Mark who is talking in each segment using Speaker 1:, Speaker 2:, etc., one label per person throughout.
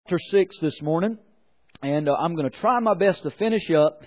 Speaker 1: Chapter 6 this morning, and I'm going to try my best to finish up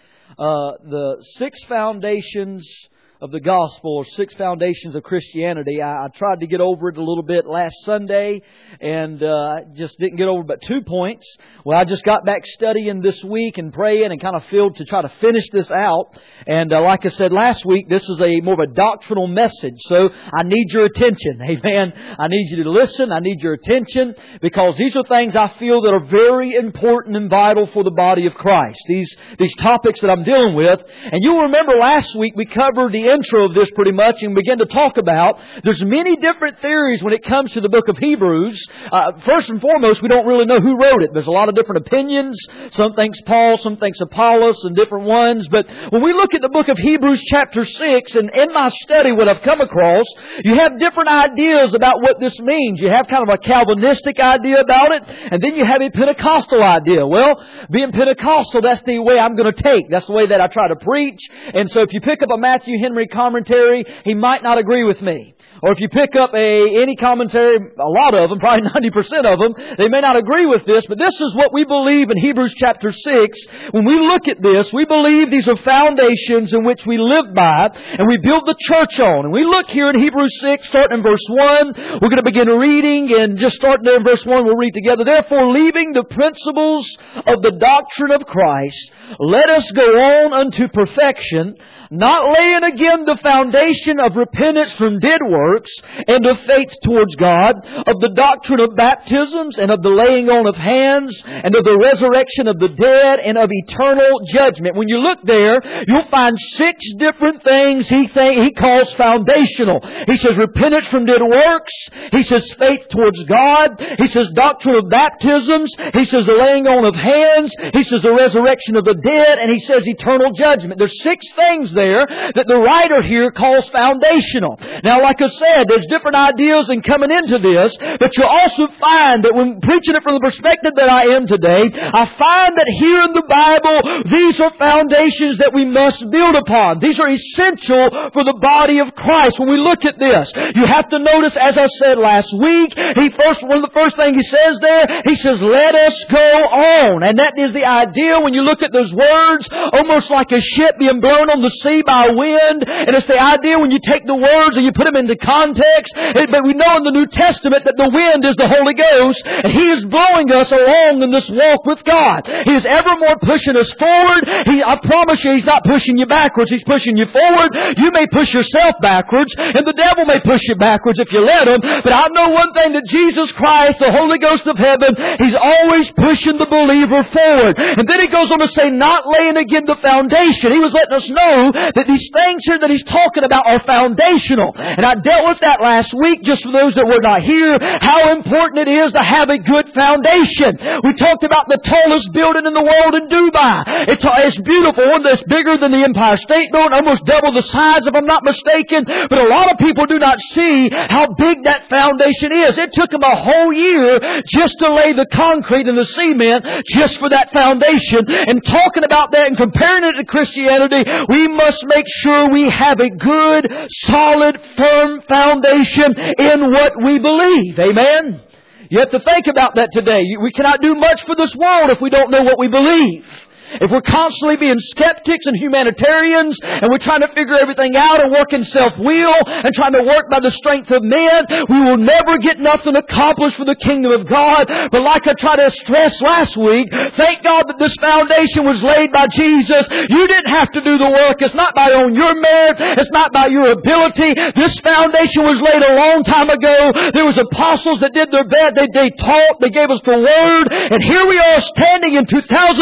Speaker 1: the 6 foundations of the gospel, or 6 foundations of Christianity. I tried to get over it a little bit last Sunday, and just didn't get over but 2 points. Well, I just got back studying this week and praying and kind of filled to try to finish this out. And like I said last week, this is more of a doctrinal message, so I need your attention. Amen. I need you to listen. I need your attention, because these are things I feel that are very important and vital for the body of Christ. These topics that I'm dealing with. And you'll remember last week we covered the intro of this pretty much and began to talk about there's many different theories when it comes to the book of Hebrews. First and foremost, we don't really know who wrote it. There's a lot of different opinions. Some thinks Paul, some thinks Apollos, and different ones. But when we look at the book of Hebrews chapter 6, and in my study what I've come across, you have different ideas about what this means. You have kind of a Calvinistic idea about it, and then you have a Pentecostal idea. Well, being Pentecostal, that's the way I'm going to take. That's the way that I try to preach. And so if you pick up a Matthew Henry commentary, he might not agree with me. Or if you pick up any commentary, a lot of them, probably 90% of them, they may not agree with this, but this is what we believe in Hebrews chapter 6. When we look at this, we believe these are foundations in which we live by and we build the church on. And we look here in Hebrews 6, starting in verse 1. We're going to begin reading, and just starting there in verse 1, we'll read together. Therefore, leaving the principles of the doctrine of Christ, let us go on unto perfection, not laying again the foundation of repentance from dead works and of faith towards God, of the doctrine of baptisms and of the laying on of hands and of the resurrection of the dead and of eternal judgment. When you look there, you'll find 6 different things he calls foundational. He says repentance from dead works. He says faith towards God. He says doctrine of baptisms. He says the laying on of hands. He says the resurrection of the dead. And he says eternal judgment. There's 6 things there that the writer here calls foundational. Now, like I said, there's different ideas in coming into this, but you'll also find that when preaching it from the perspective that I am today, I find that here in the Bible, these are foundations that we must build upon. These are essential for the body of Christ. When we look at this, you have to notice, as I said last week, one of the first things he says there, he says, let us go on. And that is the idea when you look at those words, almost like a ship being blown on the sea by wind. And it's the idea when you take the words and you put them into context. But we know in the New Testament that the wind is the Holy Ghost, and He is blowing us along in this walk with God. He is evermore pushing us forward. I promise you, He's not pushing you backwards. He's pushing you forward. You may push yourself backwards, and the devil may push you backwards if you let him. But I know one thing, that Jesus Christ, the Holy Ghost of heaven, He's always pushing the believer forward. And then He goes on to say, not laying again the foundation. He was letting us know that these things here that He's talking about are foundational. And I dealt with that last week, just for those that were not here, how important it is to have a good foundation. We talked about the tallest building in the world in Dubai. It's beautiful, one that's bigger than the Empire State Building, almost double the size if I'm not mistaken. But a lot of people do not see how big that foundation is. It took them a whole year just to lay the concrete and the cement just for that foundation. And talking about that and comparing it to Christianity, we must make sure we have a good, solid, firm foundation in what we believe. Amen? You have to think about that today. We cannot do much for this world if we don't know what we believe. If we're constantly being skeptics and humanitarians, and we're trying to figure everything out and work in self-will and trying to work by the strength of men, we will never get nothing accomplished for the kingdom of God. But like I tried to stress last week, thank God that this foundation was laid by Jesus. You didn't have to do the work. It's not by on your merit. It's not by your ability. This foundation was laid a long time ago. There was apostles that did their best. They taught. They gave us the Word. And here we are standing in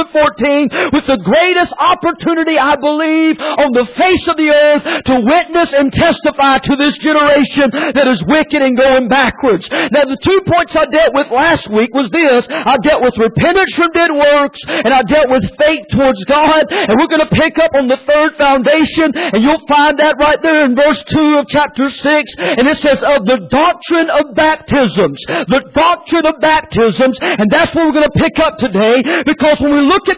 Speaker 1: 2014 with the greatest opportunity, I believe, on the face of the earth to witness and testify to this generation that is wicked and going backwards. Now, the 2 points I dealt with last week was this. I dealt with repentance from dead works, and I dealt with faith towards God. And we're going to pick up on the third foundation, and you'll find that right there in verse 2 of chapter 6. And it says, of the doctrine of baptisms. The doctrine of baptisms. And that's what we're going to pick up today, because when we look at that word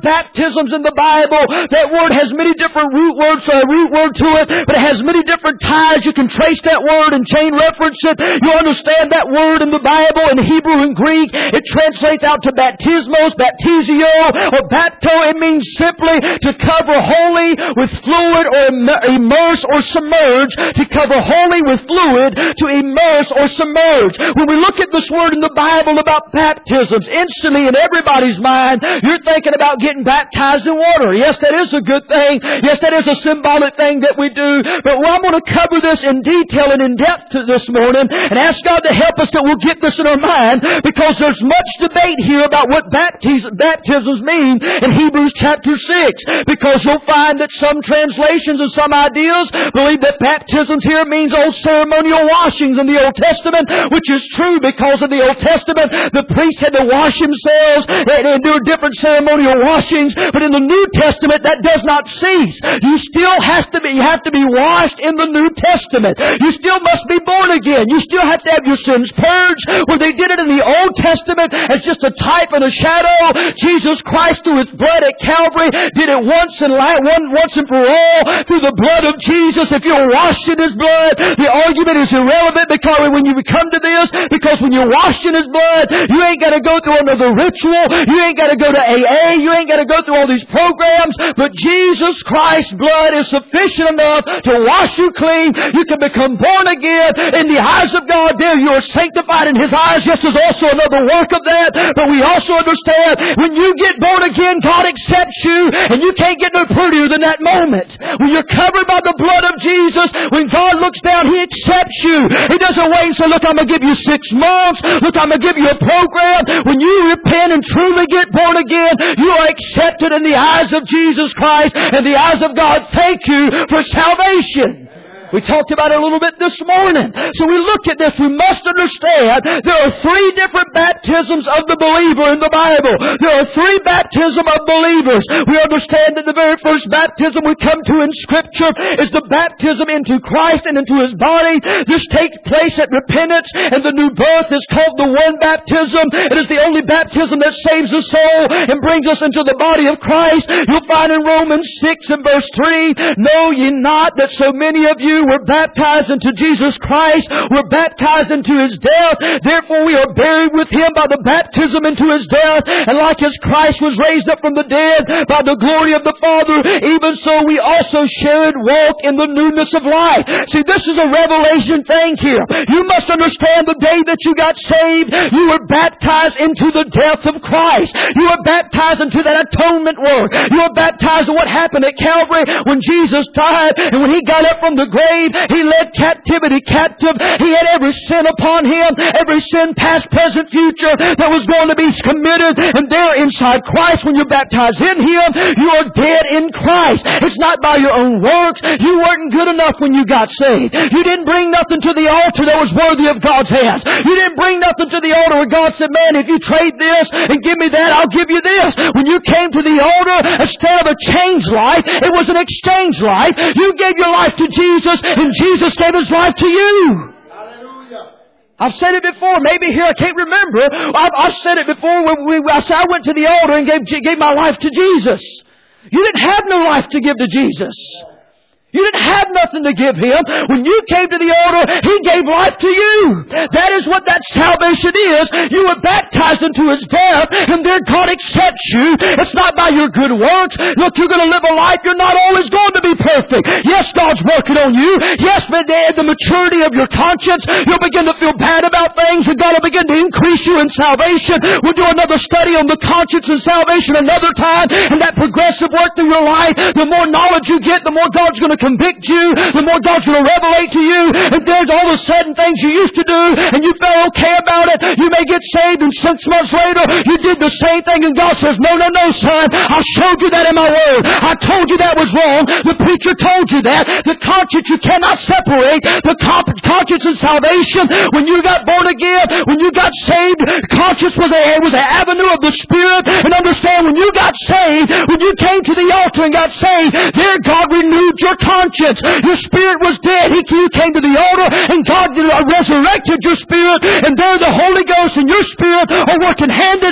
Speaker 1: baptisms in the Bible. That word has many different root words to it, but it has many different ties. You can trace that word and chain reference it. You understand that word in the Bible, in Hebrew and Greek. It translates out to baptismos, baptizio, or bapto. It means simply to cover wholly with fluid, or immerse or submerge. To cover wholly with fluid, to immerse or submerge. When we look at this word in the Bible about baptisms, instantly in everybody's mind, you're thinking about getting baptized in water. Yes, that is a good thing. Yes, that is a symbolic thing that we do. But I'm going to cover this in detail and in depth this morning and ask God to help us that we'll get this in our mind, because there's much debate here about what baptisms mean in Hebrews chapter 6. Because you'll find that some translations and some ideas believe that baptisms here means old ceremonial washings in the Old Testament, which is true, because in the Old Testament the priests had to wash themselves and do different ceremonial washings. But in the New Testament that does not cease. You still have to be washed in the New Testament. You still must be born again. You still have to have your sins purged. When they did it in the Old Testament as just a type and a shadow, Jesus Christ through His blood at Calvary did it once and for all through the blood of Jesus. If you're washed in His blood, the argument is irrelevant, because when you come to this, because when you're washed in His blood, you ain't got to go through another ritual. You ain't got to go to AA. You ain't got to go through all these programs. But Jesus Christ's blood is sufficient enough to wash you clean. You can become born again. In the eyes of God, there you are sanctified in His eyes. Yes, there's also another work of that. But we also understand when you get born again, God accepts you, and you can't get no prettier than that moment. When you're covered by the blood of Jesus, when God looks down, He accepts you. He doesn't wait and say, look, I'm going to give you 6 months. Look, I'm going to give you a program. When you repent and truly get born again, you are accepted in the eyes of Jesus Christ and the eyes of God. Thank you for salvation. We talked about it a little bit this morning. So we look at this. We must understand there are 3 different baptisms of the believer in the Bible. There are 3 baptisms of believers. We understand that the very first baptism we come to in Scripture is the baptism into Christ and into His body. This takes place at repentance, and the new birth is called the one baptism. It is the only baptism that saves the soul and brings us into the body of Christ. You'll find in Romans 6 and verse 3, know ye not that so many of you were baptized into Jesus Christ, were baptized into His death. Therefore we are buried with Him by the baptism into His death. And like as Christ was raised up from the dead by the glory of the Father, even so we also should walk in the newness of life. See, this is a revelation thing here. You must understand the day that you got saved, you were baptized into the death of Christ. You were baptized into that atonement work. You were baptized in what happened at Calvary when Jesus died, and when He got up from the grave, He led captivity captive. He had every sin upon Him, every sin past, present, future that was going to be committed. And there inside Christ, when you're baptized in Him, you are dead in Christ. It's not by your own works. You weren't good enough when you got saved. You didn't bring nothing to the altar that was worthy of God's hands. You didn't bring nothing to the altar where God said, man, if you trade this and give me that, I'll give you this. When you came to the altar, instead of a changed life, it was an exchange life. You gave your life to Jesus, and Jesus gave His life to you. Hallelujah. I've said it before. Maybe here I can't remember. I've said it before when I went to the altar and gave my life to Jesus. You didn't have no life to give to Jesus. You didn't have nothing to give Him. When you came to the altar, He gave life to you. That is what that salvation is. You were baptized into His death, and there God accepts you. It's not by your good works. Look, you're going to live a life. You're not always going to be perfect. Yes, God's working on you. Yes, but at the maturity of your conscience, you'll begin to feel bad about things, and God will begin to increase you in salvation. We'll do another study on the conscience and salvation another time, and that progressive work through your life. The more knowledge you get, the more God's going to convict you, the more God's going to revelate to you. And there's all of a sudden things you used to do and you felt okay about it. You may get saved and 6 months later you did the same thing, and God says, no, son, I showed you that in my word. I told you that was wrong. The preacher told you that. The conscience, you cannot separate the conscience and salvation. When you got born again, when you got saved, conscience was an avenue of the Spirit. And understand, when you got saved, when you came to the altar and got saved, there God renewed your conscience. Your spirit was dead. You came to the altar and God resurrected your spirit, and there the Holy Ghost and your spirit are working hand in hand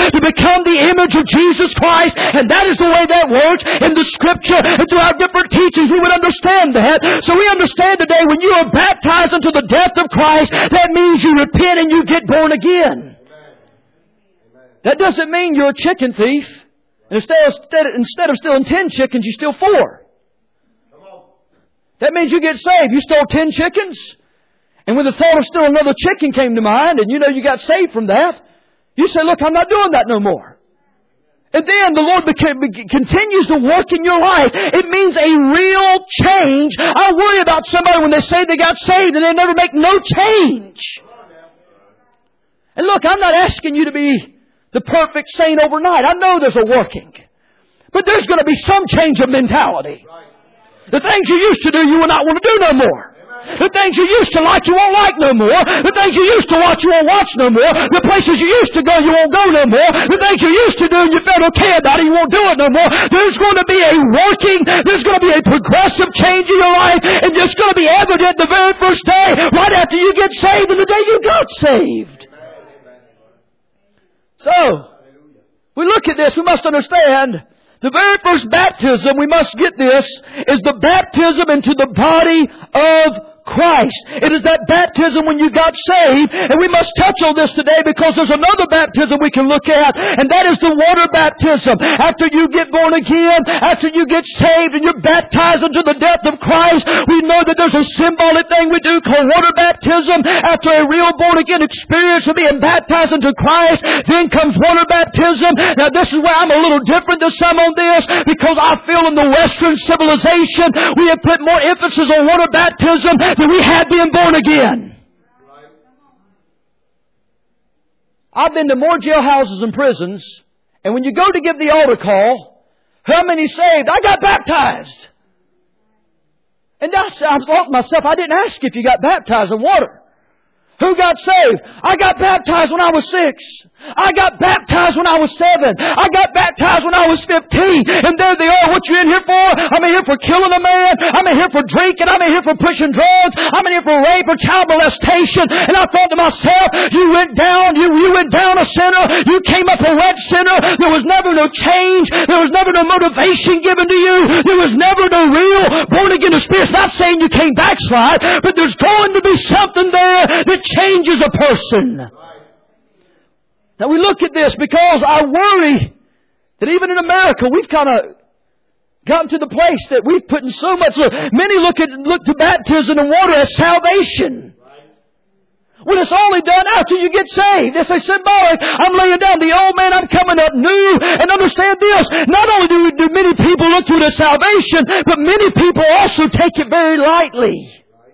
Speaker 1: to become the image of Jesus Christ. And that is the way that works in the Scripture. And through our different teachings, we would understand that. So we understand today when you are baptized into the death of Christ, that means you repent and you get born again. That doesn't mean you're a chicken thief. Instead of stealing 10 chickens, you steal 4. That means you get saved. You stole 10 chickens. And when the thought of stealing another chicken came to mind, and you know you got saved from that, you say, look, I'm not doing that no more. And then the Lord continues to work in your life. It means a real change. I worry about somebody when they say they got saved and they never make no change. And look, I'm not asking you to be the perfect saint overnight. I know there's a working. But there's going to be some change of mentality. The things you used to do, you will not want to do no more. The things you used to like, you won't like no more. The things you used to watch, you won't watch no more. The places you used to go, you won't go no more. The things you used to do and you felt okay about it, you won't do it no more. There's going to be a working, there's going to be a progressive change in your life, and it's going to be evident the very first day, right after you get saved and the day you got saved. So, we look at this, we must understand, the very first baptism, we must get this, is the baptism into the body of Christ. It is that baptism when you got saved, and we must touch on this today because there's another baptism we can look at, and that is the water baptism. After you get born again, after you get saved and you're baptized into the death of Christ, we know that there's a symbolic thing we do called water baptism. After a real born again experience of being baptized into Christ, then comes water baptism. Now this is where I'm a little different than some on this, because I feel in the Western civilization we have put more emphasis on water baptism than we had being born again. I've been to more jailhouses and prisons, and when you go to give the altar call, how many saved? I got baptized. And I thought to myself, I didn't ask if you got baptized in water. Who got saved? I got baptized when I was 6. I got baptized when I was 7. I got baptized when I was 15. And there they are. What you in here for? I'm in here for killing a man. I'm in here for drinking. I'm in here for pushing drugs. I'm in here for rape or child molestation. And I thought to myself, you went down. You went down a sinner. You came up a wet sinner. There was never no change. There was never no motivation given to you. There was never no real born again experience. Not saying you came backslide, but there's going to be something there that changes a person. Now we look at this because I worry that even in America we've kind of gotten to the place that we've put in so much. Many look to baptism and water as salvation. When it's only done after you get saved. It's a symbolic. I'm laying down the old man, I'm coming up new. And understand this, not only do many people look to it as salvation, but many people also take it very lightly.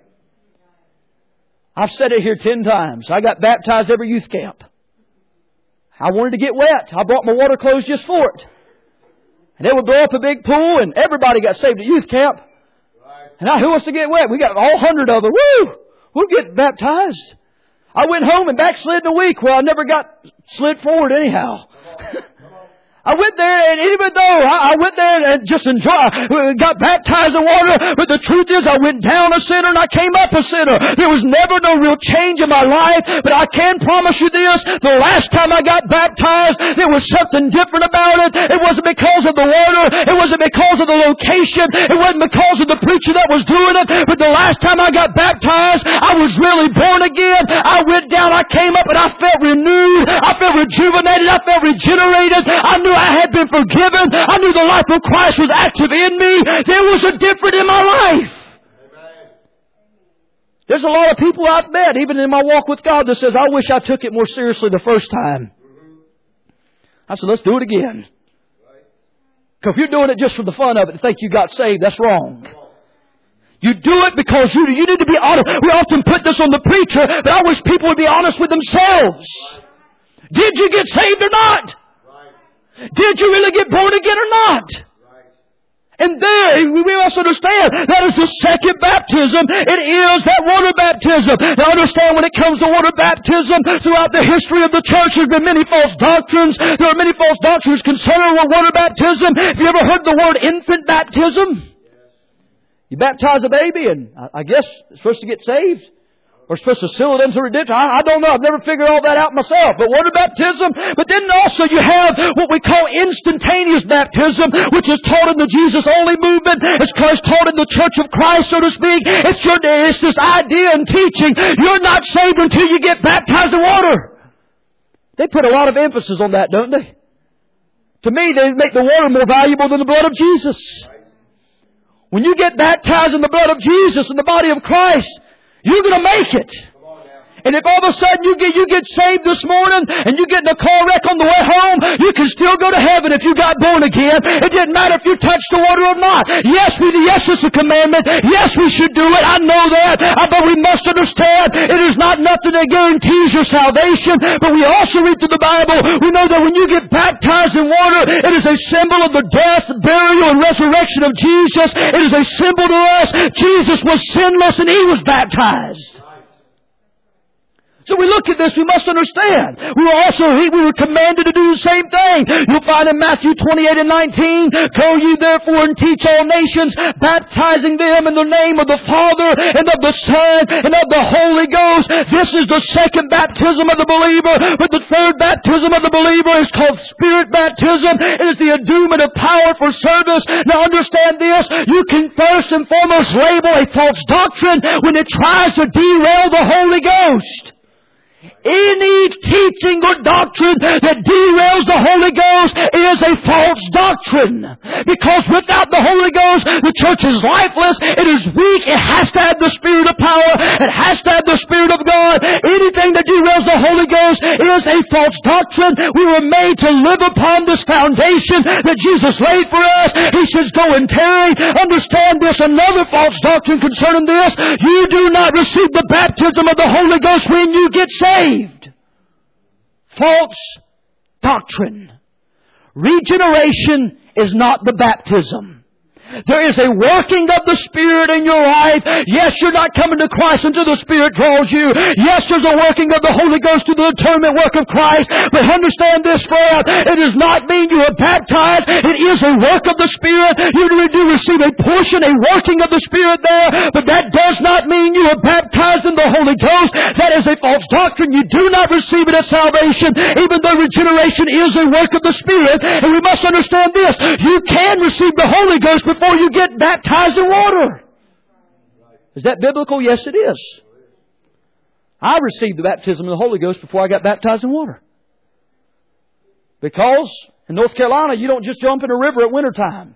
Speaker 1: I've said it here 10 times. I got baptized every youth camp. I wanted to get wet. I brought my water clothes just for it. And they would blow up a big pool, and everybody got saved at youth camp. And now who wants to get wet? We got all 100 of them. Woo! We'll get baptized. I went home and backslid in a week. Well, I never got slid forward anyhow. I went there, and even though I went there and just got baptized in water, but the truth is I went down a sinner and I came up a sinner. There was never no real change in my life, but I can promise you this, the last time I got baptized, there was something different about it. It wasn't because of the water. It wasn't because of the location. It wasn't because of the preacher that was doing it, but the last time I got baptized, I was really born again. I went down, I came up, and I felt renewed. I felt rejuvenated. I felt regenerated. I knew I had been forgiven. I knew the life of Christ was active in me. There was a difference in my life. Amen. There's a lot of people I've met, even in my walk with God, that says, I wish I took it more seriously the first time. I said, let's do it again. Because if you're doing it just for the fun of it to think you got saved, that's wrong. You do it because you need to be honest. We often put this on the preacher, but I wish people would be honest with themselves. Did you get saved or not? Did you really get born again or not? And there, we must understand, that is the second baptism. It is that water baptism. Now understand, when it comes to water baptism, throughout the history of the church, there's been many false doctrines. There are many false doctrines concerning water baptism. Have you ever heard the word infant baptism? You baptize a baby and I guess it's supposed to get saved. We're supposed to seal it unto redemption. I don't know. I've never figured all that out myself. But water baptism. But then also you have what we call instantaneous baptism, which is taught in the Jesus-only movement. It's taught in the Church of Christ, so to speak. It's this idea and teaching. You're not saved until you get baptized in water. They put a lot of emphasis on that, don't they? To me, they make the water more valuable than the blood of Jesus. When you get baptized in the blood of Jesus, in the body of Christ, you're going to make it. And if all of a sudden you get saved this morning and you get in a car wreck on the way home, you can still go to heaven if you got born again. It didn't matter if you touched the water or not. Yes, it's a commandment. Yes, we should do it. I know that. But we must understand it is not nothing that guarantees your salvation. But we also read through the Bible. We know that when you get baptized in water, it is a symbol of the death, burial, and resurrection of Jesus. It is a symbol to us. Jesus was sinless and He was baptized. So we look at this, we must understand. We were commanded to do the same thing. You'll find in Matthew 28 and 19, "Go ye therefore and teach all nations, baptizing them in the name of the Father and of the Son and of the Holy Ghost." This is the second baptism of the believer. But the third baptism of the believer is called Spirit baptism. It is the endowment of power for service. Now understand this. You can first and foremost label a false doctrine when it tries to derail the Holy Ghost. Any teaching or doctrine that derails the Holy Ghost is a false doctrine. Because without the Holy Ghost, the church is lifeless. It is weak. It has to have the Spirit of power. It has to have the Spirit of God. Anything that derails the Holy Ghost is a false doctrine. We were made to live upon this foundation that Jesus laid for us. He says, "Go and tarry." Understand this. Another false doctrine concerning this. You do not receive the baptism of the Holy Ghost when you get saved. False doctrine. Regeneration is not the baptism. There is a working of the Spirit in your life. Yes, you're not coming to Christ until the Spirit draws you. Yes, there's a working of the Holy Ghost through the atonement work of Christ. But understand this, friend. It does not mean you are baptized. It is a work of the Spirit. You do receive a portion, a working of the Spirit there. But that does not mean you are baptized in the Holy Ghost. That is a false doctrine. You do not receive it as salvation, even though regeneration is a work of the Spirit. And we must understand this. You can receive the Holy Ghost before you get baptized in water. Is that biblical? Yes, it is. I received the baptism of the Holy Ghost before I got baptized in water. Because in North Carolina, you don't just jump in a river at wintertime.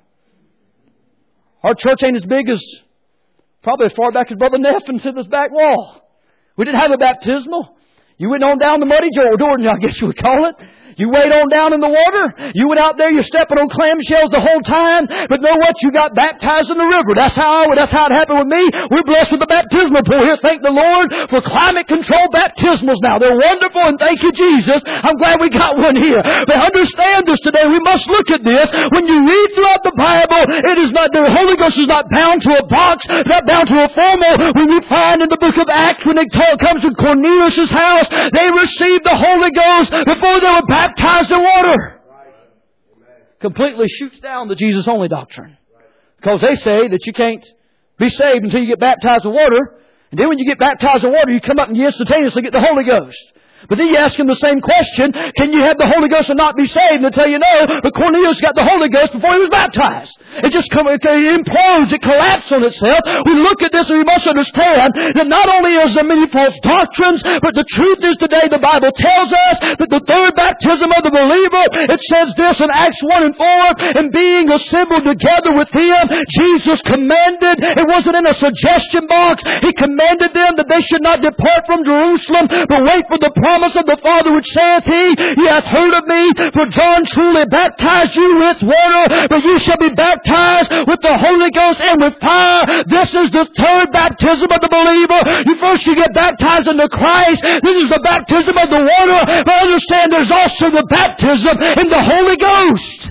Speaker 1: Our church ain't as big as, probably as far back as Brother Neff into this back wall. We didn't have a baptismal. You went on down the muddy Jordan, I guess you would call it. You wade on down in the water. You went out there, you're stepping on clamshells the whole time. But know what? You got baptized in the river. That's how it happened with me. We're blessed with the baptismal pool here. Thank the Lord for climate control baptismals now. They're wonderful, and thank you, Jesus. I'm glad we got one here. But understand this today. We must look at this. When you read throughout the Bible, it is not, the Holy Ghost is not bound to a box, not bound to a formula. When you find in the book of Acts, when it comes to Cornelius' house, they received the Holy Ghost before they were baptized in water. Completely shoots down the Jesus-only doctrine. Because they say that you can't be saved until you get baptized in water. And then when you get baptized in water, you come up and you instantaneously get the Holy Ghost. But then you ask him the same question, can you have the Holy Ghost and not be saved? And they'll tell you no, but Cornelius got the Holy Ghost before he was baptized. It just it implodes, it collapses on itself. We look at this and we must understand that not only is there many false doctrines, but the truth is today the Bible tells us that the third baptism of the believer, it says this in Acts 1 and 4, and being assembled together with him, Jesus commanded, it wasn't in a suggestion box, he commanded them that they should not depart from Jerusalem, but wait for the promise of the Father, which saith he, ye hath heard of me, for John truly baptized you with water, but you shall be baptized with the Holy Ghost and with fire. This is the third baptism of the believer. You get baptized into Christ. This is the baptism of the water. But understand there's also the baptism in the Holy Ghost.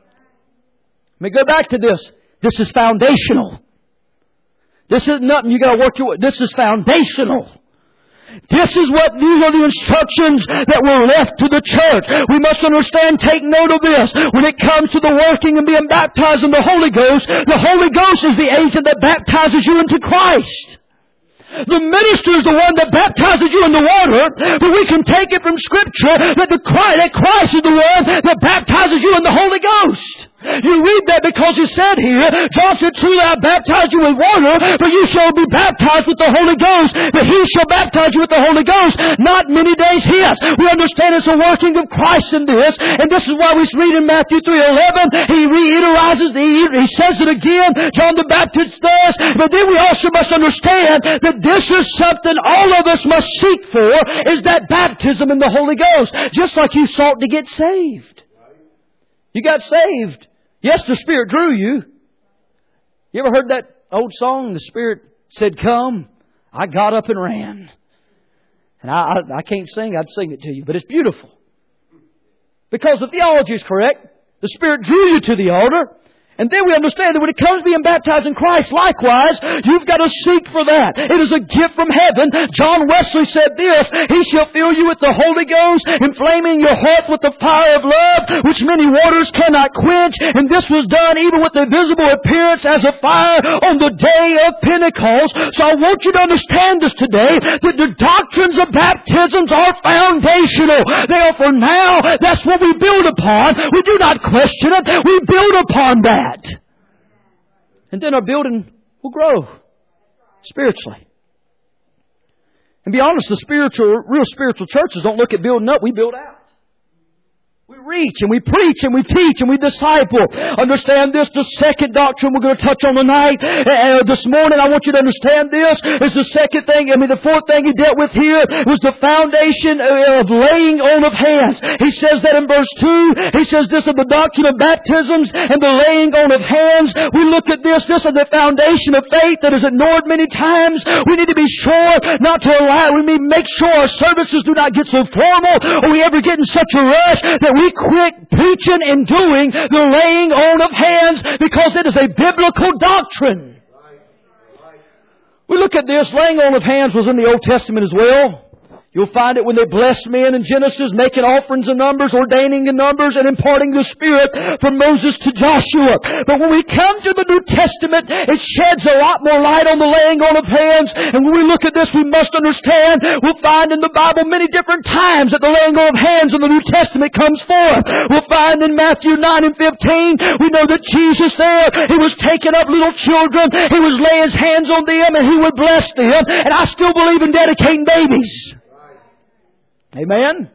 Speaker 1: Let me go back to this. This is foundational. This is nothing you got to work your way. This is foundational. These are the instructions that were left to the church. We must understand, take note of this. When it comes to the working and being baptized in the Holy Ghost is the agent that baptizes you into Christ. The minister is the one that baptizes you in the water, but we can take it from Scripture that Christ is the one that baptizes you in the Holy Ghost. You read that because He said here, John said, truly I baptize you with water, but you shall be baptized with the Holy Ghost. But He shall baptize you with the Holy Ghost not many days hence. We understand it's a working of Christ in this, and this is why we read in Matthew 3:11, He reiterizes, He says it again, John the Baptist does, but then we also must understand that this is something all of us must seek for, is that baptism in the Holy Ghost, just like you sought to get saved. You got saved. Yes, the Spirit drew you. You ever heard that old song? The Spirit said, come. I got up and ran. And I can't sing. I'd sing it to you. But it's beautiful. Because the theology is correct. The Spirit drew you to the altar. And then we understand that when it comes to being baptized in Christ, likewise, you've got to seek for that. It is a gift from heaven. John Wesley said this, He shall fill you with the Holy Ghost, inflaming your heart with the fire of love, which many waters cannot quench. And this was done even with the visible appearance as a fire on the day of Pentecost. So I want you to understand this today, that the doctrines of baptisms are foundational. They are for now. That's what we build upon. We do not question it. We build upon that. And then our building will grow spiritually. And be honest, real spiritual churches don't look at building up, we build out. We reach and we preach and we teach and we disciple. Understand this, the second doctrine we're going to touch on tonight. This morning I want you to understand this. Is the second thing, the fourth thing he dealt with here was the foundation of laying on of hands. He says that in verse 2. He says this of the doctrine of baptisms and the laying on of hands. We look at this is the foundation of faith that is ignored many times. We need to be sure not to allow, we need to make sure our services do not get so formal or we ever get in such a rush that we quit preaching and doing the laying on of hands, because it is a biblical doctrine. We look at this. Laying on of hands was in the Old Testament as well. You'll find it when they blessed men in Genesis, making offerings in numbers, ordaining in numbers, and imparting the Spirit from Moses to Joshua. But when we come to the New Testament, it sheds a lot more light on the laying on of hands. And when we look at this, we must understand, we'll find in the Bible many different times that the laying on of hands in the New Testament comes forth. We'll find in Matthew 9 and 15, we know that Jesus there, He was taking up little children, He was laying His hands on them, and He would bless them. And I still believe in dedicating babies. Amen?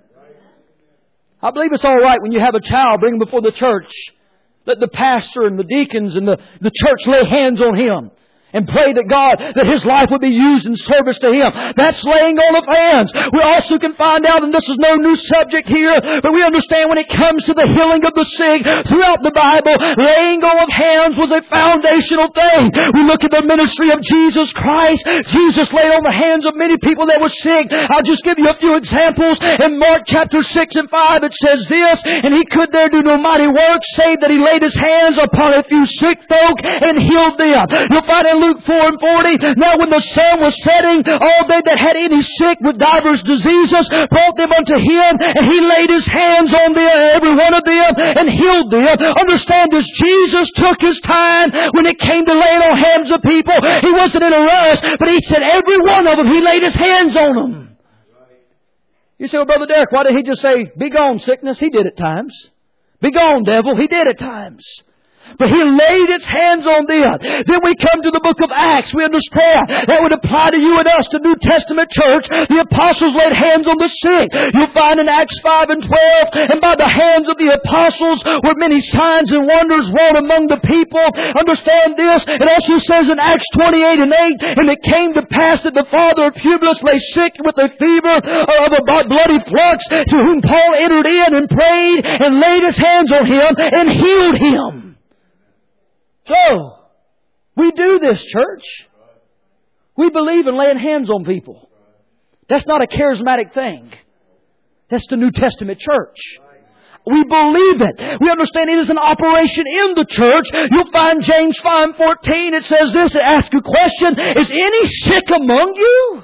Speaker 1: I believe it's all right when you have a child, bring him before the church. Let the pastor and the deacons and the church lay hands on him and pray that God, that his life would be used in service to Him. That's laying on of hands. We also can find out, and this is no new subject here, but we understand when it comes to the healing of the sick throughout the Bible, laying on of hands was a foundational thing. We look at the ministry of Jesus Christ. Jesus laid on the hands of many people that were sick. I'll just give you a few examples. In Mark chapter 6 and 5 it says this, and He could there do no mighty work, save that He laid His hands upon a few sick folk and healed them. You'll find in Luke 4 and 40, now when the sun was setting, all they that had any sick with divers diseases brought them unto Him, and He laid His hands on them, every one of them, and healed them. Understand this, Jesus took His time when it came to laying on hands of people. He wasn't in a rush, but He said every one of them, He laid His hands on them. You say, well, Brother Derek, why did He just say, be gone sickness? He did at times. Be gone devil. He did at times. But He laid His hands on them. Then we come to the book of Acts. We understand that would apply to you and us, the New Testament church. The apostles laid hands on the sick. You'll find in Acts 5 and 12, and by the hands of the apostles were many signs and wonders wrought among the people. Understand this. It also says in Acts 28 and 8, and it came to pass that the father of Publius lay sick with a fever of a bloody flux, to whom Paul entered in and prayed and laid his hands on him and healed him. So, we do this, church. We believe in laying hands on people. That's not a charismatic thing. That's the New Testament church. We believe it. We understand it is an operation in the church. You'll find James 5:14. It says this, it asks a question, is any sick among you?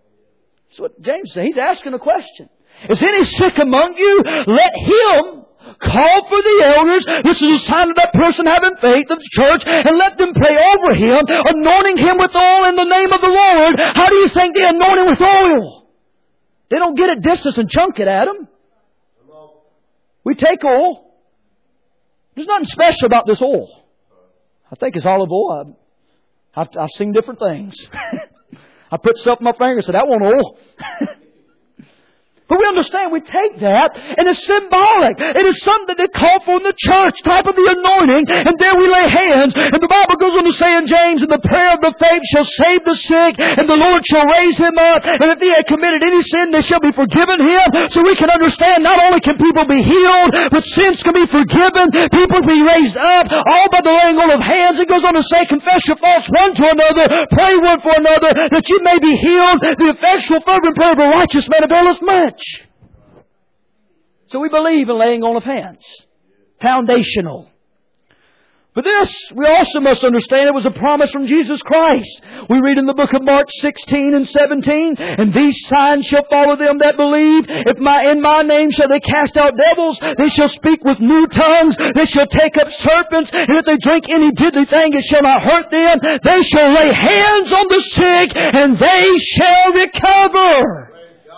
Speaker 1: That's what James says. He's asking a question. Is any sick among you? Let him Call for the elders. This is a sign of that person having faith of the church, and let them pray over him, anointing him with oil in the name of the Lord. How do you think they anoint him with oil? They don't get a distance and chunk it at him. We take oil. There's nothing special about this oil. I think it's olive oil. I've seen different things. I put stuff in my finger and said, that wasn't oil. But we understand, we take that, and it's symbolic. It is something that they call for in the church, type of the anointing, and there we lay hands. And the Bible goes on to say in James, and the prayer of the faith shall save the sick, and the Lord shall raise him up. And if he had committed any sin, they shall be forgiven him. So we can understand, not only can people be healed, but sins can be forgiven, people be raised up, all by the laying on of hands. It goes on to say, confess your faults one to another, pray one for another, that you may be healed. The effectual fervent prayer of a righteous man availeth much. So we believe in laying on of hands. Foundational. But this, we also must understand, it was a promise from Jesus Christ. We read in the book of Mark 16 and 17, and these signs shall follow them that believe. In my name shall they cast out devils. They shall speak with new tongues. They shall take up serpents. And if they drink any deadly thing, it shall not hurt them. They shall lay hands on the sick, and they shall recover.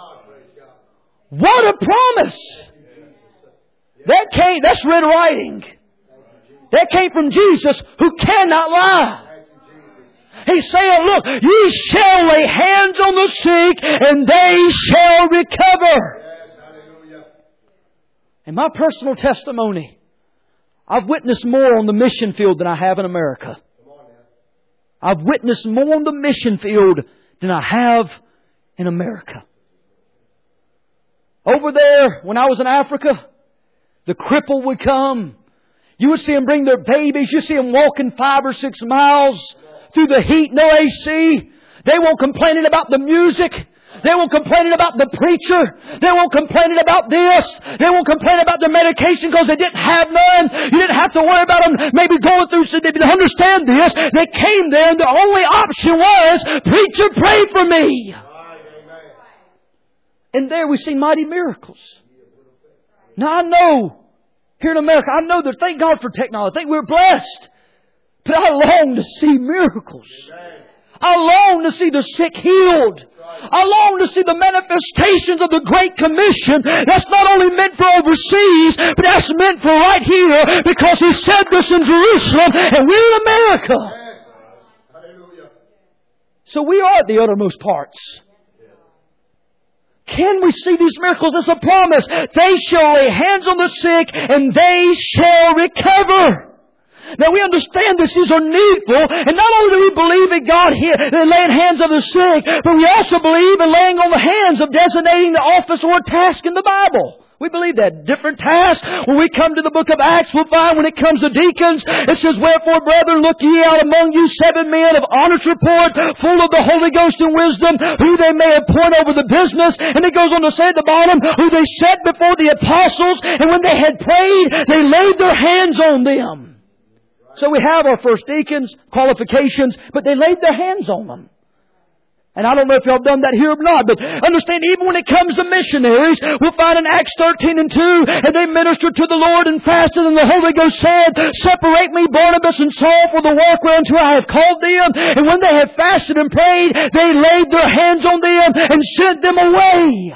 Speaker 1: What a promise! That's red writing. That came from Jesus, who cannot lie. He's saying, look, you shall lay hands on the sick, and they shall recover. In my personal testimony, I've witnessed more on the mission field than I have in America. I've witnessed more on the mission field than I have in America. Over there, when I was in Africa, the cripple would come. You would see them bring their babies. You see them walking 5 or 6 miles through the heat, no AC. They won't complain about the music. They won't complain about the preacher. They won't complain about this. They won't complain about the medication because they didn't have none. You didn't have to worry about them maybe going through. So they didn't understand this. They came there and the only option was, preacher, pray for me. And there we see mighty miracles. Now I know, here in America, I know that, thank God for technology. I think we're blessed. But I long to see miracles. I long to see the sick healed. I long to see the manifestations of the Great Commission. That's not only meant for overseas, but that's meant for right here, because He said this in Jerusalem and we're in America. So we are at the uttermost parts. Can we see these miracles? It's a promise. They shall lay hands on the sick and they shall recover. Now we understand this, these are needful, and not only do we believe in God here, in laying hands on the sick, but we also believe in laying on the hands of designating the office or task in the Bible. We believe that. Different tasks. When we come to the book of Acts, we'll find when it comes to deacons, it says, wherefore, brethren, look ye out among you 7 men of honest report, full of the Holy Ghost and wisdom, who they may appoint over the business. And it goes on to say at the bottom, who they set before the apostles, and when they had prayed, they laid their hands on them. So we have our first deacons, qualifications, but they laid their hands on them. And I don't know if y'all have done that here or not, but understand, even when it comes to missionaries, we'll find in Acts 13 and 2, and they ministered to the Lord and fasted, and the Holy Ghost said, separate me, Barnabas and Saul, for the work whereunto I have called them. And when they had fasted and prayed, they laid their hands on them and sent them away.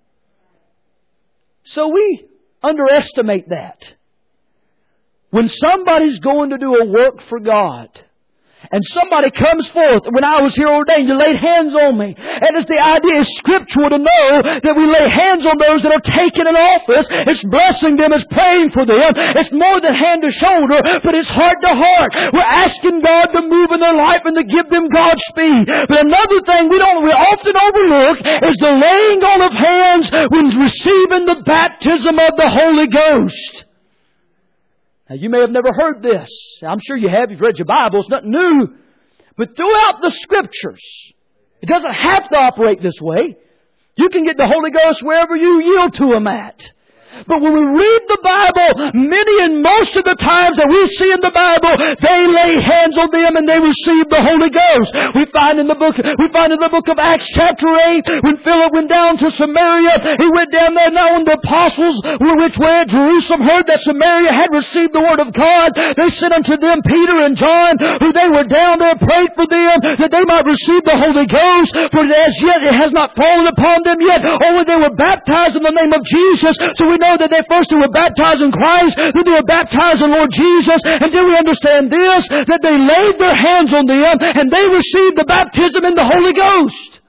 Speaker 1: So we underestimate that. When somebody's going to do a work for God, and somebody comes forth, when I was here ordained, you laid hands on me. And it's the idea, it's scriptural to know that we lay hands on those that are taken in office. It's blessing them, it's praying for them. It's more than hand to shoulder, but it's heart to heart. We're asking God to move in their life and to give them God's speed. But another thing we often overlook is the laying on of hands when receiving the baptism of the Holy Ghost. Now, you may have never heard this. I'm sure you have. You've read your Bible. It's nothing new. But throughout the Scriptures, it doesn't have to operate this way. You can get the Holy Ghost wherever you yield to Him at. But when we read the Bible, many and most of the times that we see in the Bible, they lay hands on them and they receive the Holy Ghost. We find in the book of Acts chapter 8, when Philip went down to Samaria, he went down there. Now when the apostles which were at Jerusalem heard that Samaria had received the Word of God, they sent unto them Peter and John, who they were down there, prayed for them that they might receive the Holy Ghost. For as yet it has not fallen upon them yet, only they were baptized in the name of Jesus. So we know that they first were baptized in Christ, then they were baptized in Lord Jesus, and then we understand this, that they laid their hands on them and they received the baptism in the Holy Ghost.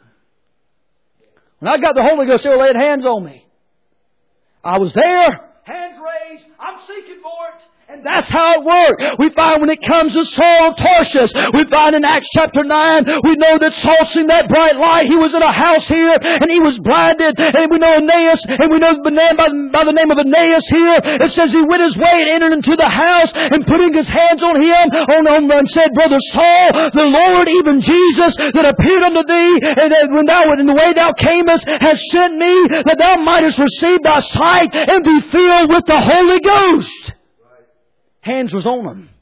Speaker 1: When I got the Holy Ghost, they were laying hands on me. I was there, hands raised, I'm seeking for it. And that's how it worked. We find when it comes to Saul of Tarsus, we find in Acts chapter 9, we know that Saul seen that bright light. He was in a house here, and he was blinded. And we know Aeneas, and we know the man by the name of Aeneas here. It says he went his way and entered into the house, and putting his hands on him, and said, Brother Saul, the Lord, even Jesus, that appeared unto thee, and that when thou, in the way thou camest, has sent me, that thou mightest receive thy sight and be filled with the Holy Ghost. Hands was on them.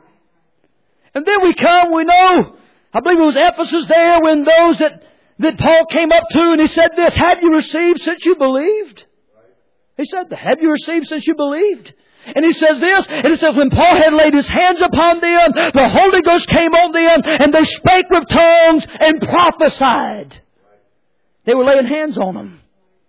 Speaker 1: And then we know, I believe it was Ephesus there, when those that Paul came up to and he said this, have you received since you believed? He said that. Have you received since you believed? And he says this, and it says when Paul had laid his hands upon them, the Holy Ghost came on them, and they spake with tongues and prophesied. They were laying hands on them.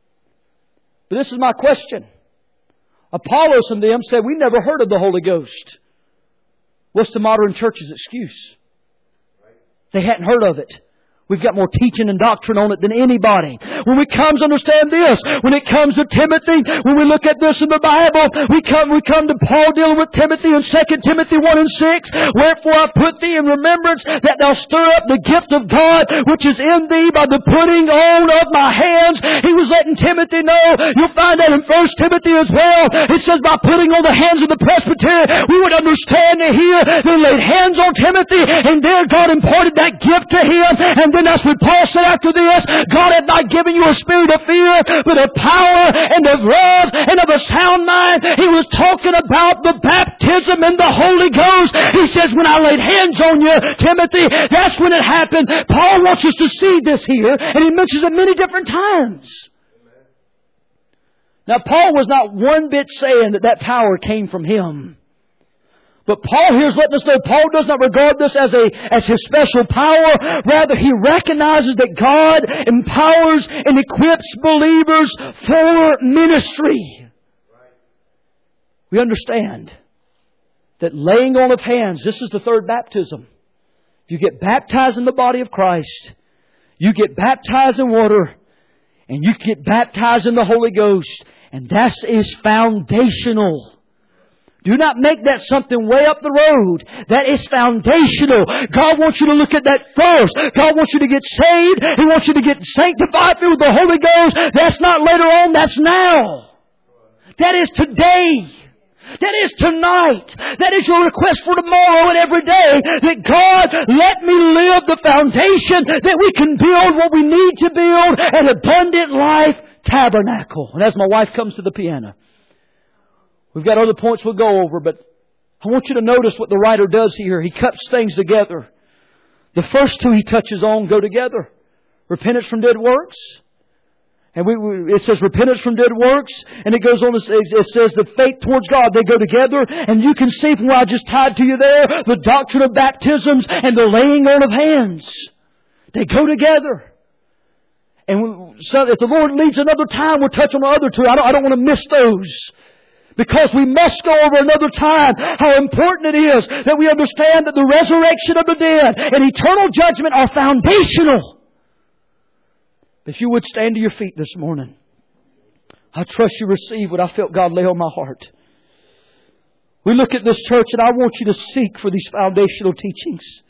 Speaker 1: But this is my question. Apollos and them said, we never heard of the Holy Ghost. What's the modern church's excuse? They hadn't heard of it. We've got more teaching and doctrine on it than anybody. When we come to understand this, when it comes to Timothy, when we look at this in the Bible, we come to Paul dealing with Timothy in 2 Timothy 1 and 6. Wherefore I put thee in remembrance that thou stir up the gift of God which is in thee by the putting on of my hands. He was letting Timothy know. You'll find that in 1 Timothy as well. It says by putting on the hands of the presbytery, we would understand here. They laid hands on Timothy, and there God imparted that gift to him. And then that's what Paul said after this. God hath not given you a spirit of fear, but of power and of love and of a sound mind. He was talking about the baptism in the Holy Ghost. He says, when I laid hands on you, Timothy, that's when it happened. Paul wants us to see this here, and he mentions it many different times. Now, Paul was not one bit saying that power came from him. But Paul here is letting us know Paul does not regard this as his special power. Rather, he recognizes that God empowers and equips believers for ministry. We understand that laying on of hands, this is the third baptism. You get baptized in the body of Christ. You get baptized in water. And you get baptized in the Holy Ghost. And that is foundational. Do not make that something way up the road. That is foundational. God wants you to look at that first. God wants you to get saved. He wants you to get sanctified through the Holy Ghost. That's not later on. That's now. That is today. That is tonight. That is your request for tomorrow and every day. That God, let me live the foundation that we can build what we need to build, an abundant life tabernacle. And as my wife comes to the piano, we've got other points we'll go over, but I want you to notice what the writer does here. He cuts things together. The first two he touches on go together. Repentance from dead works. And it says repentance from dead works. And it goes on, it says the faith towards God. They go together. And you can see from what I just tied to you there, the doctrine of baptisms and the laying on of hands. They go together. And so if the Lord leads another time, we'll touch on the other two. I don't want to miss those. Because we must go over another time how important it is that we understand that the resurrection of the dead and eternal judgment are foundational. If you would stand to your feet this morning, I trust you receive what I felt God lay on my heart. We look at this church and I want you to seek for these foundational teachings.